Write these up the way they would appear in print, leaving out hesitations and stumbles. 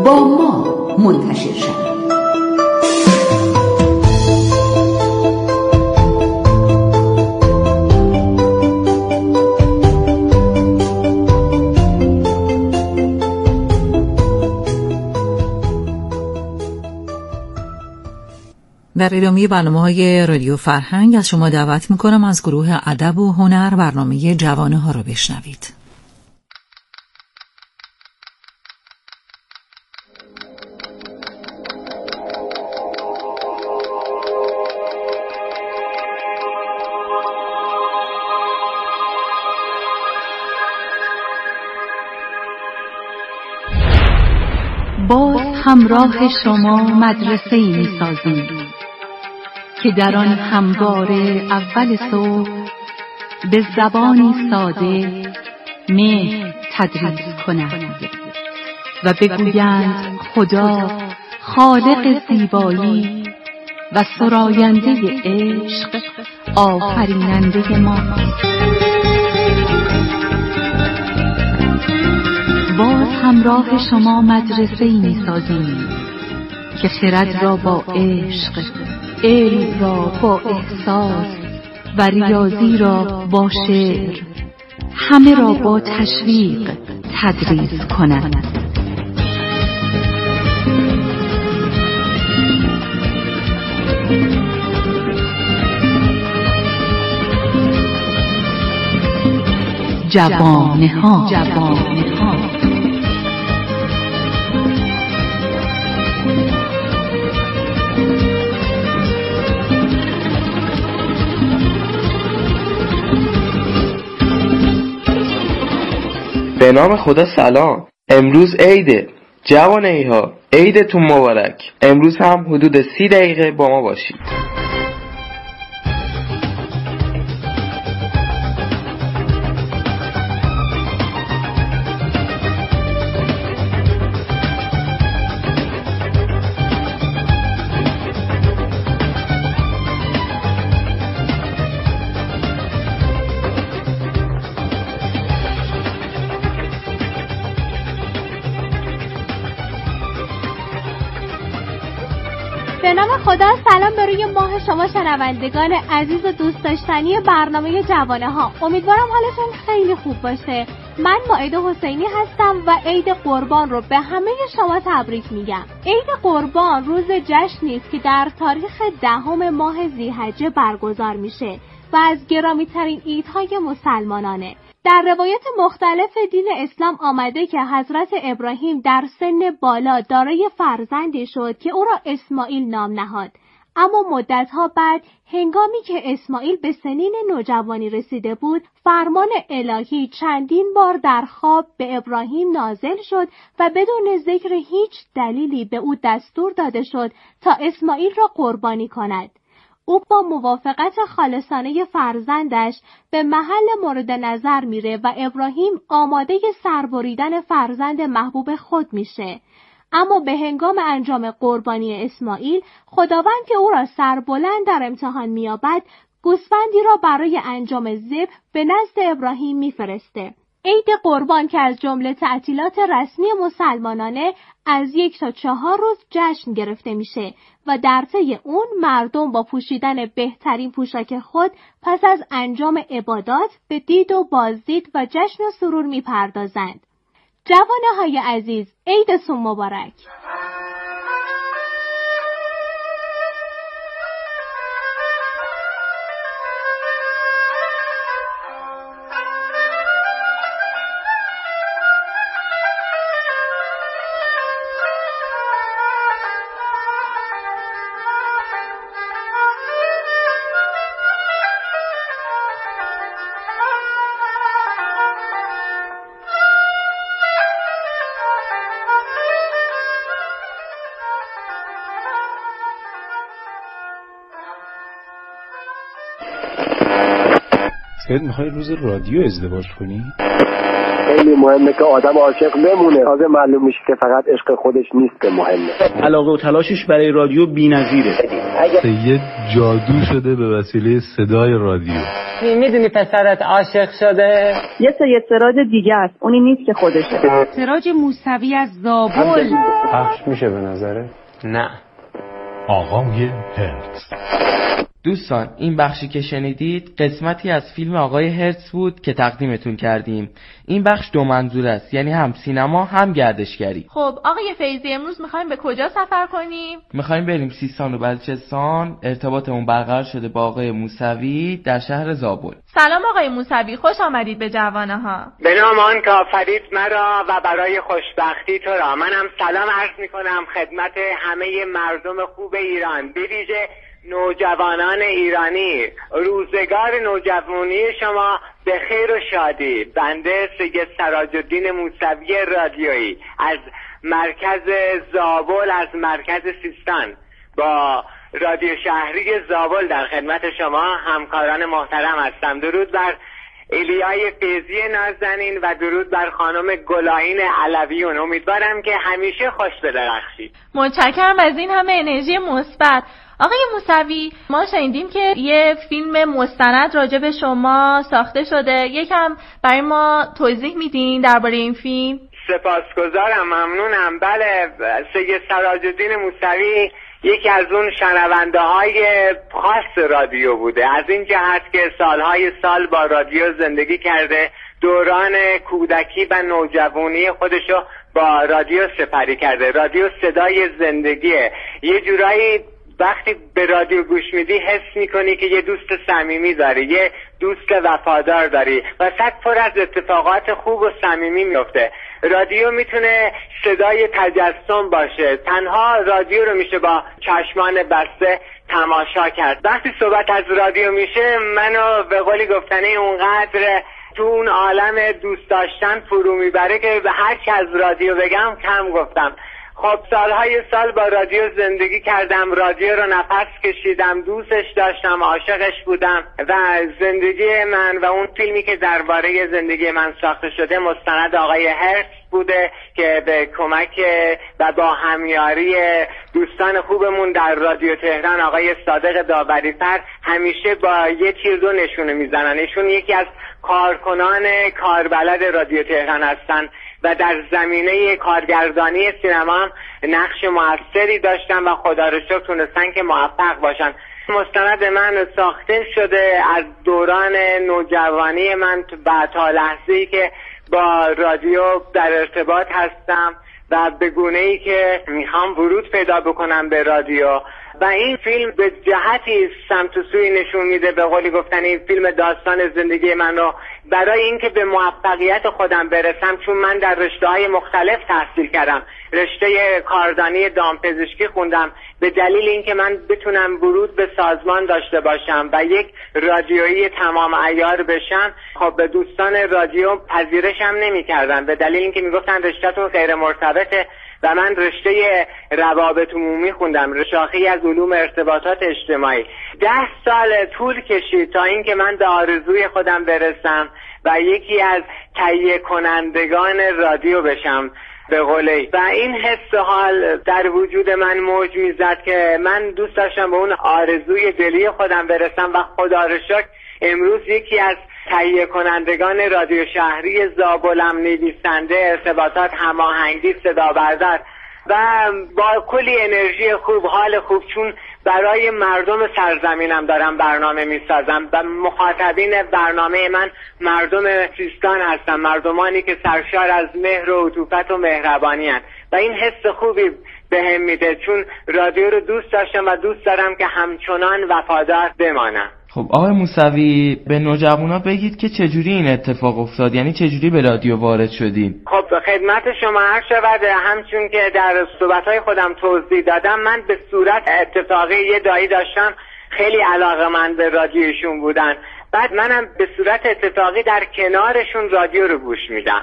با ما منتشر شود. در ادامه برنامه‌های رادیو فرهنگ از شما دعوت می‌کنم از گروه ادب و هنر برنامه جوانه ها رو بشنوید. باز همراه شما مدرسه‌ای می‌سازیم که در آن همواره اول صبح به زبانی ساده مهر تدریس کنند و بگویند خدا خالق زیبایی و سراینده عشق آفریننده ما. باز همراه شما مدرسه‌ای می‌سازیم که خرد را با عشق، علم را با احساس و ریاضی را با شعر، همه را با تشویق تدریس کند. جوانه ها. به نام خدا سلام. امروز عیده. جوانه‌ای ها، عیدتون مبارک. امروز هم حدود 30 دقیقه با ما باشید. به نام خدا سلام به روی ماه شما شنوندگان عزیز و دوست داشتنی برنامه جوانه ها. امیدوارم حالتون خیلی خوب باشه. من مائده حسینی هستم و عید قربان رو به همه شما تبریک میگم. عید قربان روز جشنی است که در تاریخ 10 ماه ذی‌حجه برگزار میشه و از گرامی ترین عیدهای مسلمانانه. در روایات مختلف دین اسلام آمده که حضرت ابراهیم در سن بالا دارای فرزندی شد که او را اسماعیل نام نهاد. اما مدتها بعد هنگامی که اسماعیل به سنین نوجوانی رسیده بود، فرمان الهی چندین بار در خواب به ابراهیم نازل شد و بدون ذکر هیچ دلیلی به او دستور داده شد تا اسماعیل را قربانی کند. او با موافقت خالصانه فرزندش به محل مورد نظر میره و ابراهیم آماده سربریدن فرزند محبوب خود میشه. اما به هنگام انجام قربانی اسماعیل، خداوند که او را سربلند در امتحان میابد، گوسفندی را برای انجام ذبح به نزد ابراهیم میفرسته. عید قربان که از جمله تعطیلات رسمی مسلمانانه از 1 تا 4 روز جشن گرفته میشه و در طی اون مردم با پوشیدن بهترین پوشاک خود پس از انجام عبادات به دید و بازدید و جشن و سرور میپردازند. جوانه های عزیز، عیدتون مبارک. سید میخوای روز رادیو ازدواج کنی؟ خیلی مهمه که آدم عاشق بمونه، تازه معلوم میشه که فقط عشق خودش نیست که مهمه. علاقه و تلاشش برای رادیو بی‌نظیره. سید جادو شده به وسیله صدای رادیو. میدونی پسرت عاشق شده؟ یه سید سراج دیگه است، اونی نیست که خودشه. سراج موسوی از زابل. پخش میشه به نظره؟ نه. آقای هرتز. دوستان این بخشی که شنیدید قسمتی از فیلم آقای هرتز بود که تقدیمتون کردیم. این بخش دو منظور است، یعنی هم سینما هم گردشگری. خب آقای فیضی امروز میخوایم به کجا سفر کنیم؟ میخوایم بریم سیستان و بلوچستان. ارتباطمون برقرار شده با آقای موسوی در شهر زابل. سلام آقای موسوی، خوش آمدید به جوانه ها. به نام آن که آفرید مرا و برای خوشبختی تو را. منم سلام عرض میکنم خدمت همه مردم خوب ایران، به ویژه نوجوانان ایرانی. روزگار نوجوانی شما به خیر و شادی. بنده سید سراج‌الدین موسوی رادیویی از مرکز زابل، از مرکز سیستان، با رادیو شهری زابل در خدمت شما همکاران محترم هستم. درود بر ایلیای فیضی نازنین و درود بر خانم گلاین علویون. امیدوارم که همیشه خوش بدرخشید. متشکرم از این همه انرژی مثبت. آقای موسوی، ما شنیدیم که یه فیلم مستند راجع به شما ساخته شده. یکم برای ما توضیح میدین درباره این فیلم؟ سپاسگزارم، ممنونم. بله، سید سراج‌الدین موسوی یکی از اون شنونده های خاص رادیو بوده، از این جهت که سالهای سال با رادیو زندگی کرده، دوران کودکی و نوجوانی خودشو با رادیو سپری کرده. رادیو صدای زندگیه. یه جورایی وقتی به رادیو گوش میدی حس میکنی که یه دوست صمیمی داری، یه دوست وفادار داری و صد پر از اتفاقات خوب و صمیمی میفته. رادیو میتونه صدای تجسم باشه. تنها رادیو رو میشه با چشمان بسته تماشا کرد. وقتی صحبت از رادیو میشه منو به قولی گفتنی اونقدر تو اون عالم دوست داشتن فرو میبره که به هر چی از رادیو بگم کم گفتم. خب سالهای سال با رادیو زندگی کردم، رادیو رو نفس کشیدم، دوستش داشتم، عاشقش بودم و زندگی من و اون فیلمی که درباره زندگی من ساخته شده مستند آقای هرتز بوده که به کمک و با همیاری دوستان خوبمون در رادیو تهران آقای صادق داوری‌فر همیشه با یه تیر دو نشونه میزنن. ایشون یکی از کارکنان کاربلد رادیو تهران هستن و در زمینه کارگردانی سینما هم نقش موثری داشتن و خدا رو شکر تونستن که موفق باشن. مستند من ساخته شده از دوران نوجوانی من و تا لحظه‌ای که با رادیو در ارتباط هستم و به گونه‌ای که میخوام ورود پیدا بکنم به رادیو. و این فیلم به جهتی سمت و سوی نشون میده، به قولی گفتن این فیلم داستان زندگی من رو برای اینکه به موفقیت خودم برسم، چون من در رشته‌های مختلف تحصیل کردم، رشته کاردانی دامپزشکی خوندم، به دلیل اینکه من بتونم ورود به سازمان داشته باشم و یک رادیویی تمام عیار بشم، خب به دوستان رادیو پذیرشم نمی‌کردن، به دلیل اینکه میگفتن رشته‌تون غیر مرتبطه و من رشته روابط عمومی خوندم، شاخه‌ای از علوم ارتباطات اجتماعی. 10 سال طول کشید تا اینکه من به آرزوی خودم برسم و یکی از تهیه کنندگان رادیو بشم به قولی. و این حس حال در وجود من موج میزد که من دوست داشتم به اون آرزوی دلی خودم برسم و خدا رو شکر امروز یکی از تهیه کنندگان رادیو شهری زابلم، نویسنده، ارتباطات، هماهنگی، صدا بردار و با کلی انرژی خوب، حال خوب، چون برای مردم سرزمینم دارم برنامه میسازم و مخاطبین برنامه من مردم سیستان هستن، مردمانی که سرشار از مهر و عطوفت و مهربانی هستند و این حس خوبی بهم میده، چون رادیو رو دوست داشتم و دوست دارم که همچنان وفادار بمانم. خب آقای موسوی، به نوجوانا بگید که چجوری این اتفاق افتاد، یعنی چجوری به رادیو وارد شدین؟ خب خدمت شما عرض شود، همچون که در صحبت‌های خودم توضیح دادم، من به صورت اتفاقی یه دایی داشتم خیلی علاقه‌مند به رادیوشون بودن، بعد منم به صورت اتفاقی در کنارشون رادیو رو گوش میدم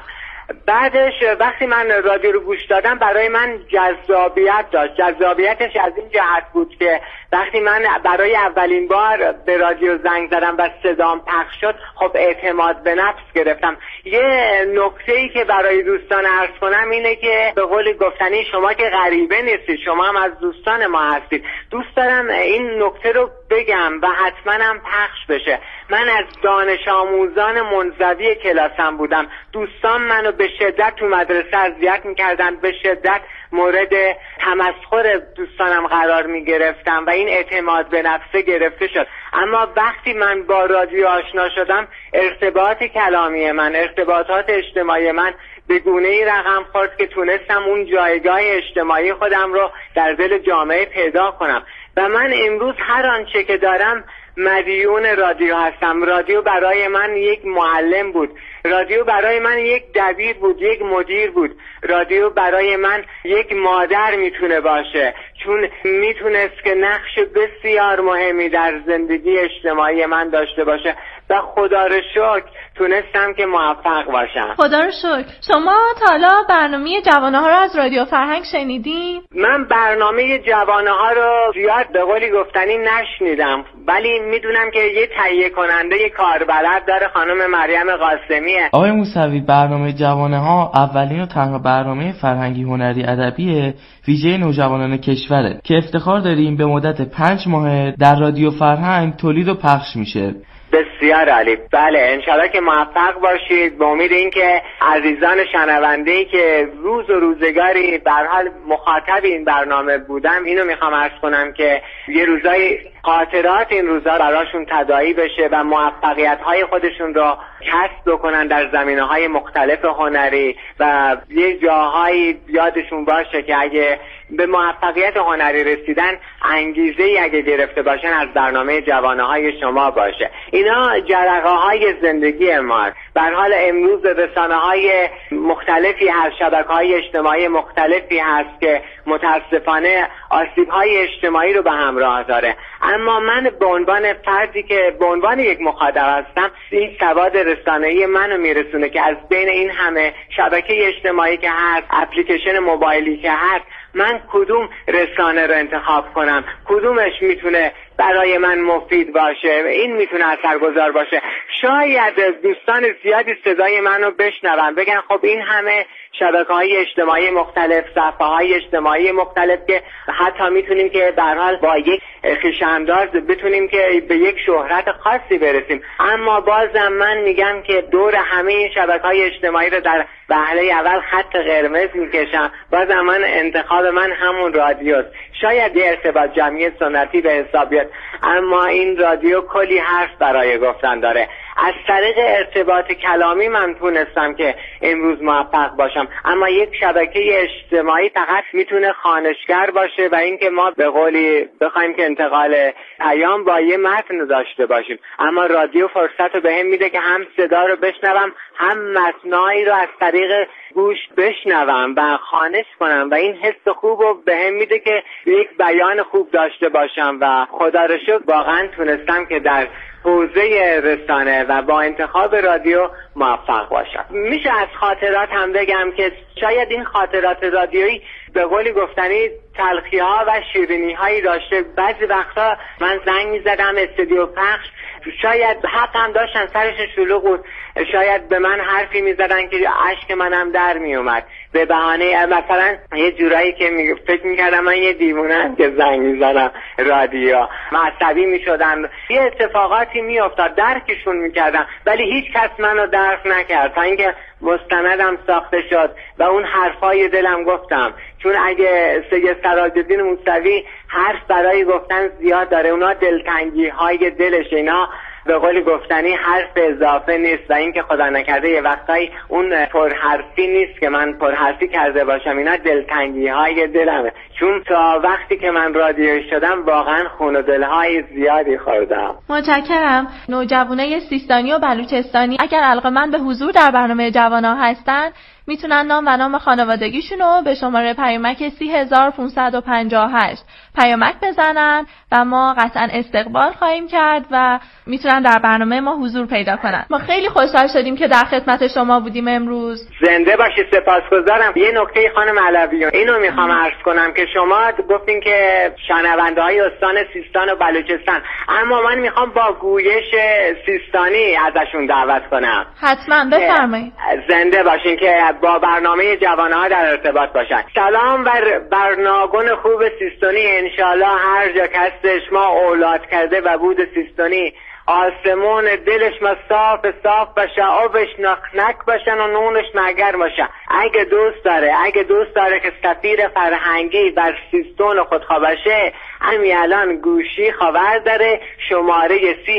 بعدش وقتی من رادیو رو گوش دادم برای من جذابیت داشت. جذابیتش از این جهت بود که وقتی من برای اولین بار به رادیو زنگ زدم و صدام پخش شد، خب اعتماد به نفس گرفتم. یه نکته‌ای که برای دوستان عرض کنم اینه که به قول گفتنی شما که غریبه نیستید، شما هم از دوستان ما هستید. دوست دارم این نکته رو بگم و حتما هم پخش بشه. من از دانش آموزان منزوی کلاسم بودم. دوستان منو به شدت تو مدرسه اذیت میکردن، به شدت مورد تمسخر دوستانم قرار میگرفتم و این اعتماد به نفسه گرفته شد. اما وقتی من با رادیو آشنا شدم، ارتباط کلامی من، ارتباطات اجتماعی من به گونه‌ای رقم خورد که تونستم اون جایگاه اجتماعی خودم رو در دل جامعه پیدا کنم و من امروز هر آنچه که دارم مدیون رادیو هستم. رادیو برای من یک معلم بود، رادیو برای من یک دبیر بود، یک مدیر بود. رادیو برای من یک مادر میتونه باشه، چون میتونست که نقش بسیار مهمی در زندگی اجتماعی من داشته باشه و خدا رو شکر تونستم که موفق باشم. خدا رو شکر. شما تا حالا برنامه جوانه ها رو از رادیو فرهنگ شنیدین؟ من برنامه جوانه ها رو زیاد به قولی گفتنی نشنیدم، ولی میدونم که یه تهیه کننده کاربلد داره، خانم مریم قاسمیه. آقای موسوی، برنامه جوانه ها اولین و تنها برنامه فرهنگی هنری ادبی ویژه نوجوانان کشوره که افتخار داریم به مدت 5 ماه در رادیو فرهنگ تولید و پخش میشه. بسیار عالی. بله، انشالله که موفق باشید. به امید اینکه عزیزان شنونده‌ای که روز و روزگاری به هر حال مخاطب این برنامه بودم، اینو میخوام عرض کنم که یه روزای خاطرات این روزا براشون تداعی بشه و موفقیت‌های خودشون رو کسب بکنن در زمینه‌های مختلف هنری و یه جاهایی یادشون باشه که اگه به موفقیت هنری رسیدن انگیزه‌ای اگه گرفته باشن از برنامه جوانه‌های شما باشه. اینا جرقه‌های زندگی ما. به هر حال امروز رسانه‌های مختلفی هست، شبکه‌های اجتماعی مختلفی هست که متاسفانه آسیب‌های اجتماعی رو به همراه داره. اما من به عنوان فردی که به عنوان یک مخاطب هستم، این سواد رسانه‌ای منو میرسونه که از بین این همه شبکه اجتماعی که هست، اپلیکیشن موبایلی که هست، من کدوم رسانه رو انتخاب کنم، کدومش میتونه برای من مفید باشه، این میتونه اثرگذار باشه. شاید دوستان زیادی صدای منو بشنون، بگن خب این همه شبکه‌های اجتماعی مختلف، صفحه‌های اجتماعی مختلف که حتی میتونیم که به هر حال با یک خویش‌انداز بتونیم که به یک شهرت خاصی برسیم، اما بازم من میگم که دور همه این شبکه‌های اجتماعی رو در وهله اول خط قرمز میکشم. بازم من انتخاب من همون رادیوست. شاید یه ارتباط جمعی سنتی به حساب بیاد، اما این رادیو کلی حرف برای گفتن داره. از طریق ارتباط کلامی من تونستم که امروز موفق باشم، اما یک شبکه اجتماعی فقط میتونه خوانشگر باشه و اینکه ما به قولی بخوایم که انتقال پیام با یه متن داشته باشیم، اما رادیو فرصت رو بهم میده که هم صدا رو بشنوم، هم متنایی رو از طریق گوش بشنوم و خوانش کنم و این حس خوب رو بهم میده که یک بیان خوب داشته باشم و خدا رو شکر واقعا تونستم که در حوزه رسانه و با انتخاب رادیو موفق باشم. میشه از خاطرات هم بگم که شاید این خاطرات رادیویی به قولی گفتنی تلخی ها و شیرینی هایی داشته. بعضی وقتا من زنگ میزدم استودیو پخش، شاید حقم داشتن، سرشون شلوغ بود، شاید به من حرفی میزدن که اشک منم در میومد به بهانه مثلا یه جورایی که فکر میکردم من یه دیوونه‌ام که زنگ میزنم رادیو، عصبی میشدن، یه اتفاقاتی میافتاد، درکشون میکردم، ولی هیچ کس منو درک نکرد تا اینکه مستندم ساخته شد و اون حرفای دلم گفتم. چون اگه سید سراج‌الدین موسوی حرف برای گفتن زیاد داره، اونا دلتنگی های دلش، اینا به قولی گفتنی حرف اضافه نیست و اینکه خدا نکرده یه وقتایی اون پرحرفی نیست که من پرحرفی کرده باشم، اینا دلتنگی های دلمه. چون تا وقتی که من رادیو شدم واقعا خون و دلهای زیادی خوردم. متشکرم. نوجوانای سیستانی و بلوچستانی اگر علاقه‌مند به حضور در برنامه جوان‌ها هستن میتونن نام و نام خانوادگیشون رو به شماره پیامک 30558 پیامک بزنن و ما قطعا استقبال خواهیم کرد و میتونن در برنامه ما حضور پیدا کنن. ما خیلی خوشحال شدیم که در خدمت شما بودیم امروز. زنده باشید. سپاسگزارم. یه نکته خانم علوی، اینو میخوام عرض کنم که شما گفتین که شنونده‌های استان سیستان و بلوچستان، اما من میخوام با گویش سیستانی ازشون دعوت کنم. حتما بفرمایید. زنده باشین که با برنامه جوانه‌ها در ارتباط باشن. سلام بر برناگون خوب سیستانی. انشالله هر جا که هستش ما اولاد کرده و بود سیستانی، آسمون دلش ما صاف باشه، آبش نخنک باشن و نونش مگر باشه. اگه دوست داره که سفیر فرهنگی بر سیستان خودخواه باشه، همین الان گوشی خبر داره، شماره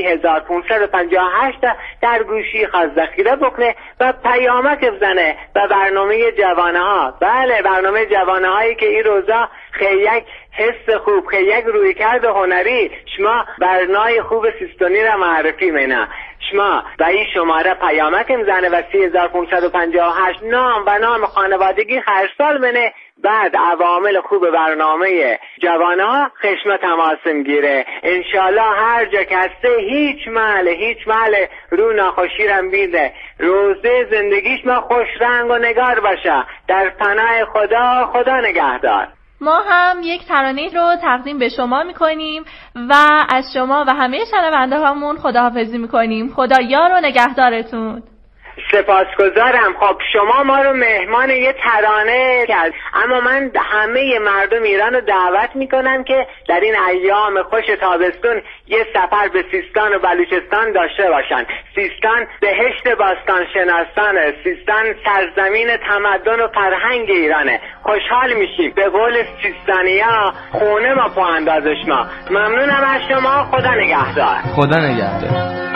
30558 در گوشی خواست ذخیره بکنه و پیامک بزنه به برنامه جوانه ها. بله، برنامه جوانه هایی که این روزا خیلی حس خوب، خیلی رویکرد هنری شما برنامه خوب سیستانی را معرفی می‌کنه. شما به این شماره پیامک میزنه و 30558 نام و نام خانوادگی هر سال بنه، بعد عوامل خوب برنامه جوانها خشم تماس میگیره. انشالله هر جا که هسته هیچ محل رو ناخوشی رم بیده، روزه زندگیش ما خوش رنگ و نگار باشه. در پناه خدا نگهدار. ما هم یک ترانه رو تقدیم به شما میکنیم و از شما و همه شنونده هامون خداحافظی میکنیم. خدا یار و نگهدارتون. سپاسگزارم. خب شما ما رو مهمان یه ترانه کرد، اما من همه مردم ایران رو دعوت میکنم که در این ایام خوش تابستون یه سفر به سیستان و بلوچستان داشته باشن. سیستان بهشت باستان شناسانه، سیستان سرزمین تمدن و فرهنگ ایرانه. خوشحال میشیم. به قول سیستانیا خونه ما پا اندازش ما. ممنونم از شما. خدا نگهدار. خدا نگهدار.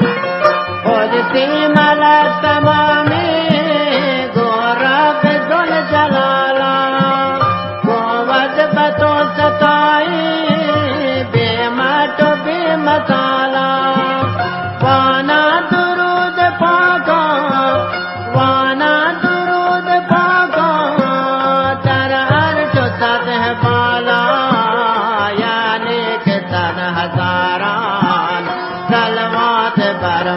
خودتی ملک تمامی گورا فضل جلالا قوت بطو ستائی بے ماتو بے مطالا وانا درود پاکا تر ہر جو سطح بالا یعنی کہ تن ہزاران سلوات بر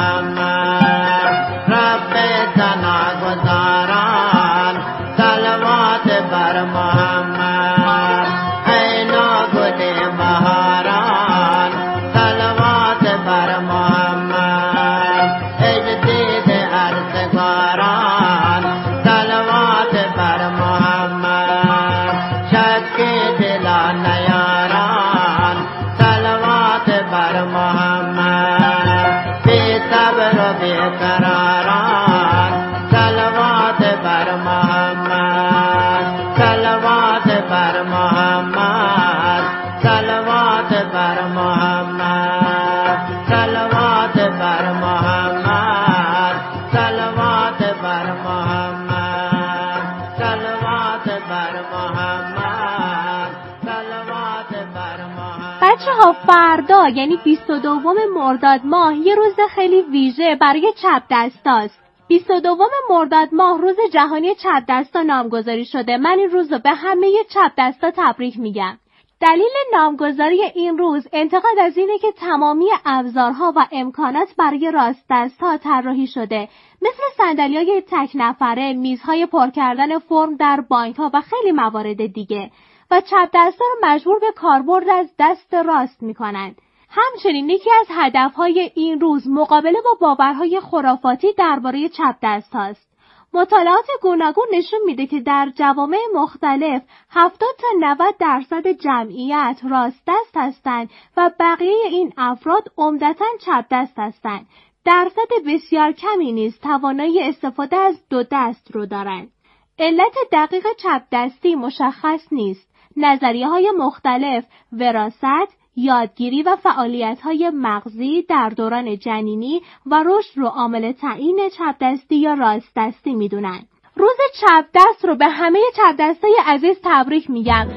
فردا یعنی 22 مرداد ماه یه روز خیلی ویژه برای چپ دستاست. 22 مرداد ماه روز جهانی چپ دستا نامگذاری شده. من این روز رو به همه چپ دستا تبریک میگم. دلیل نامگذاری این روز انتقاد از اینه که تمامی ابزارها و امکانات برای راست دست‌ها طراحی شده، مثل صندلی‌های تک نفره، میزهای پر کردن فرم در بانک‌ها و خیلی موارد دیگه، و چپ دستا رو مجبور به کاربرد از دست راست می‌کنند. همچنین یکی از هدف‌های این روز مقابله با باورهای خرافاتی درباره چپ دست هاست. مطالعات گوناگون نشون میده که در جوامع مختلف 70 تا 90% جمعیت راست دست هستند و بقیه این افراد عمدتاً چپ دست هستند. درصد بسیار کمی نیز توانایی استفاده از دو دست رو دارند. علت دقیق چپ دستی مشخص نیست. نظریه‌های مختلف، وراثت، یادگیری و فعالیت‌های مغزی در دوران جنینی و رشد رو عامل تعیین چپ دستی یا راست دستی میدونن. روز چپ دست رو به همه چپ دستای عزیز تبریک میگم.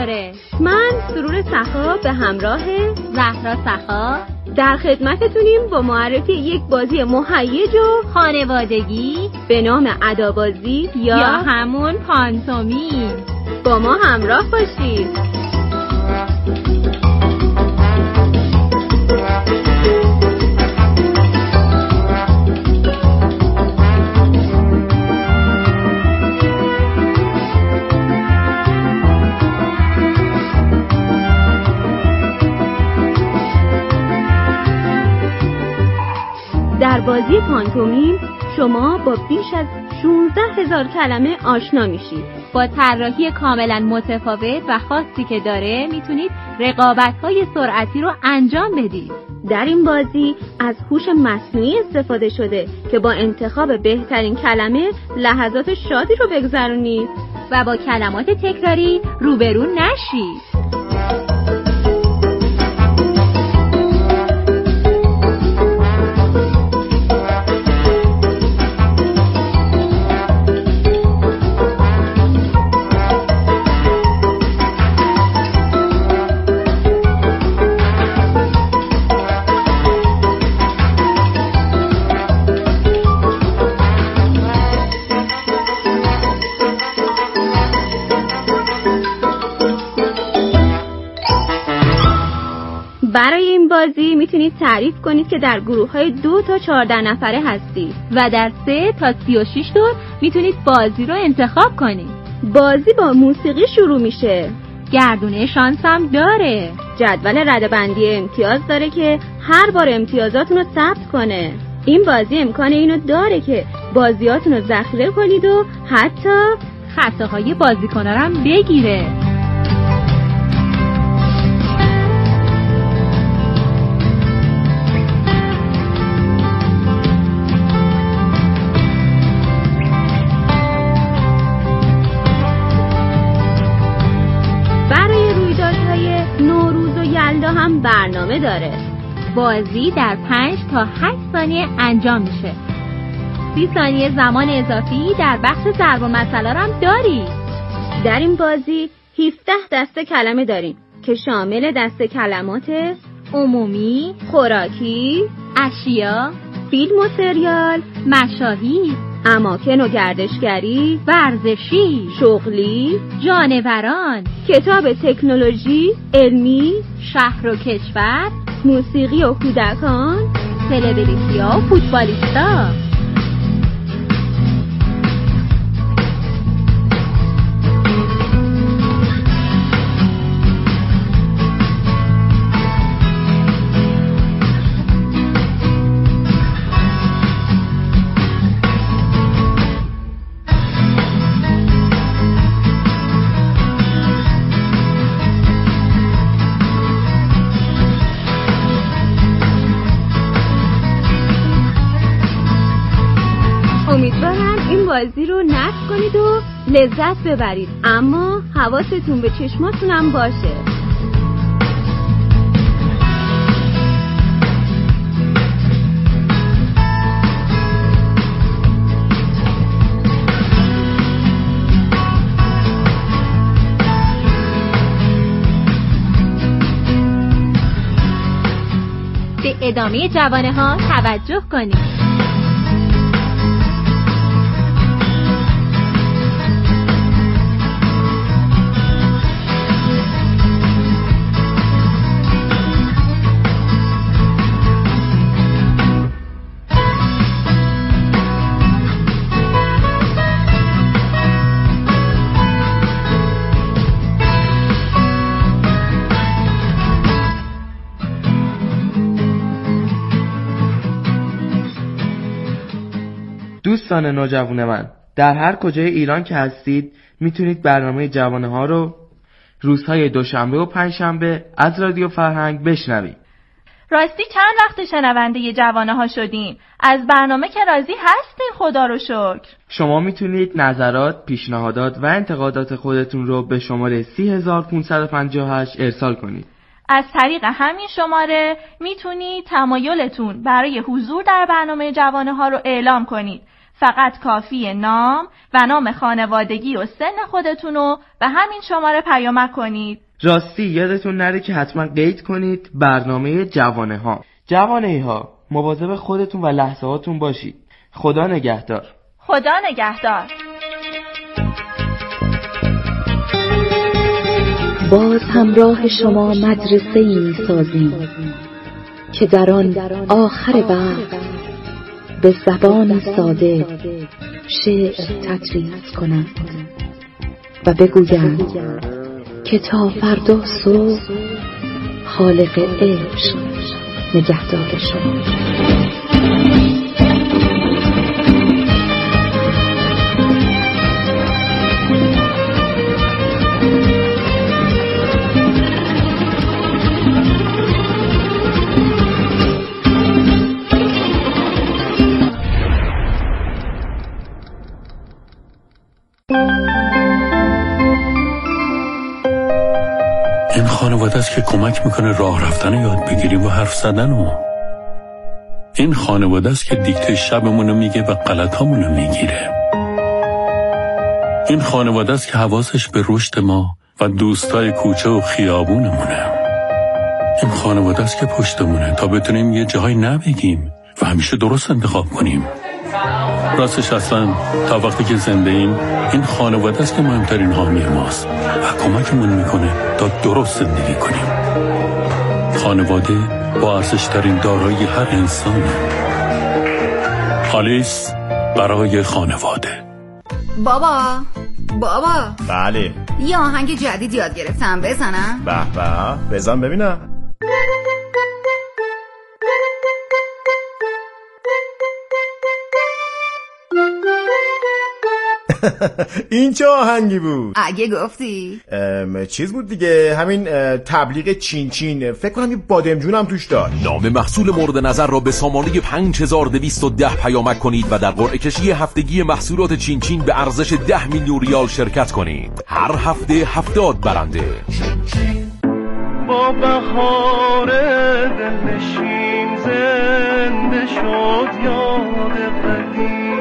داره. من سرور سخا به همراه زهرا سخا در خدمتتونیم با معرفی یک بازی مهیج و خانوادگی به نام ادابازی یا همون پانتومیم. با ما همراه باشید. در بازی پانتومیم شما با بیش از 16,000 کلمه آشنا میشید. با طراحی کاملا متفاوت و خاصی که داره میتونید رقابت‌های سرعتی رو انجام بدید. در این بازی از هوش مصنوعی استفاده شده که با انتخاب بهترین کلمه لحظات شادی رو بگذرونید و با کلمات تکراری روبرو نشید. برای این بازی میتونید تعریف کنید که در گروه‌های 2 تا 14 نفره هستید و در 3 تا 36 دور میتونید بازی رو انتخاب کنید. بازی با موسیقی شروع میشه. گردونه شانس هم داره. جدول رده‌بندی امتیاز داره که هر بار امتیازاتون رو ثبت کنه. این بازی امکان اینو داره که بازیاتون رو ذخیره کنید و حتی خطاهای بازیکن‌ها رو هم بگیره. هم برنامه داره. بازی در 5 تا 8 ثانیه انجام میشه. 30 ثانیه زمان اضافی در بخش ضرب المثل هم داری. در این بازی 17 دسته کلمه داریم که شامل دسته کلمات عمومی، خوراکی، اشیا، فیلم و سریال، مشاهیر، اماکن و گردشگری، ورزشی، شغلی، جانوران، کتاب تکنولوژی، علمی، شهر و کشور، موسیقی و کودکان، سلبریتی‌ها و فوتبالیستا. امیدوارم این بازی رو نصب کنید و لذت ببرید، اما حواستون به چشماتون هم باشه. به ادامه جوانه ها توجه کنید. دوستان نوجوان من، در هر کجای ایران که هستید میتونید برنامه جوانه ها رو روزهای دوشنبه و پنجشنبه از رادیو فرهنگ بشنوید. راستی چند وقت شنونده جوانه ها شدین؟ از برنامه که راضی هستین خدا رو شکر. شما میتونید نظرات، پیشنهادات و انتقادات خودتون رو به شماره 30558 ارسال کنید. از طریق همین شماره میتونید تمایلتون برای حضور در برنامه جوانه ها رو اعلام کنید فقط کافی نام و نام خانوادگی و سن خودتونو به همین شماره پیامک کنید. راستی یادتون نره که حتما قید کنید برنامه جوانه ها. جوانه ها مواظب خودتون و لحظه هاتون باشید. خدا نگهدار. خدا نگهدار. باز همراه شما مدرسه‌ای می‌سازیم که در آن آخر وقت به زبان ساده شعر تدریس کنند و بگویند که تا فردا صبح خالق عشق نگهدار شما. این خانواده است که کمک میکنه راه رفتن یاد بگیریم و حرف زدن و این خانواده است که دیکته شبمونو میگه و غلطامونو میگیره. این خانواده است که حواسش به رشد ما و دوستای کوچه و خیابونمونه. این خانواده است که پشتمونه تا بتونیم یه جاهای نبگیم و همیشه درست انتخاب کنیم. راستش اصلا تا وقتی که زنده ایم این خانواده است که مهمترین حامی ماست و کمکمون میکنه تا درست زندگی کنیم. خانواده با ارزشترین دارایی هر انسانه. آلیس برای خانواده. بابا بله، یه آهنگ جدید یاد گرفتم، بزنم؟ به بزن ببینم. این چه آهنگی بود؟ اگه گفتی چیز بود دیگه، همین تبلیغ چین چین، فکر کنم یه بادمجون هم توش داشت. نام محصول مورد نظر را به سامانه 5210 پیامک کنید و در قرعه کشی هفتگی محصولات چین چین به ارزش 10 میلیون ریال شرکت کنید. هر هفته 70 برنده. با بهار دلنشین زنده شد یاد قدیم،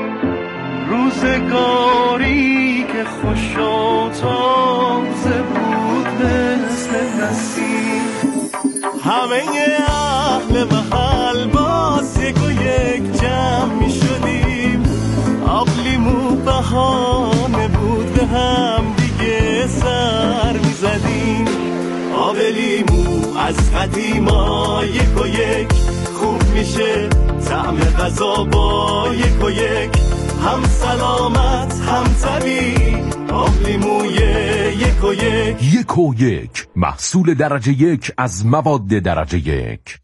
روزگاری که خوش و تازه بود مثل نسیم. همه اهل محل باز یک و یک جمع می شدیم، آب لیمو بهانه بود به هم دیگه سر می زدیم. آب لیمو از قدیما یک و یک خوب میشه، طعم غذا با یک و یک هم سلامت هم طبیعی. آب لیموی یک و یک محصول درجه 1 از مواد درجه 1.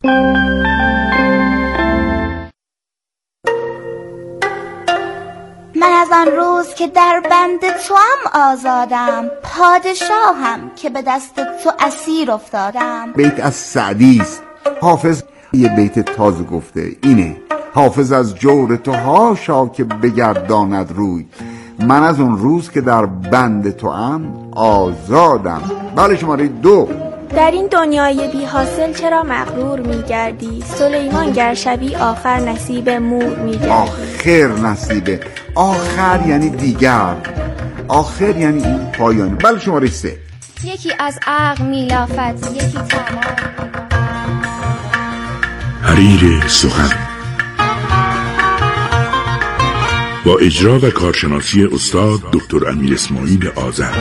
من از آن روز که در بند تو هم آزادم، پادشاهم که به دست تو اسیر افتادم. بیت از سعدی است. حافظ یه بیت تازه گفته، اینه: حافظ از جور تو هاشا که بگرداند روی، من از اون روز که در بند تو ام آزادم. بله، شماره 2. در این دنیای بی حاصل چرا مغرور میگردی؟ سلیمان گر شبی آخر نصیب مور میگردی. آخر نصیبه، آخر یعنی دیگر، آخر یعنی این پایانه. بله، شماره 3. یکی از عقل میلافت، یکی تمام. حریر سخن با اجرا و کارشناسی استاد دکتر امیر اسماعیل آذر.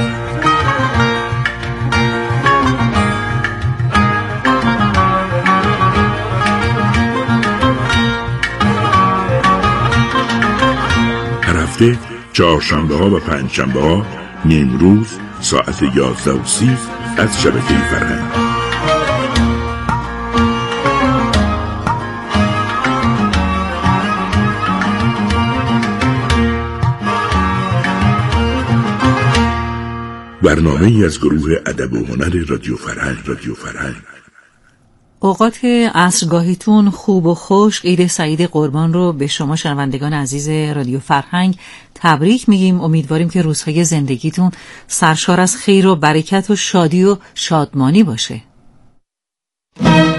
هر هفته چهارشنبه ها و پنجشنبه ها نیمروز ساعت 11:30 از شبکه فرهنگ. برنامه‌ای از گروه ادب و هنر رادیو فرهنگ. اوقات عصرگاهیتون خوب و خوش. عید سعید قربان رو به شما شنوندگان عزیز رادیو فرهنگ تبریک میگیم. امیدواریم که روزهای زندگیتون سرشار از خیر و برکت و شادی و شادمانی باشه.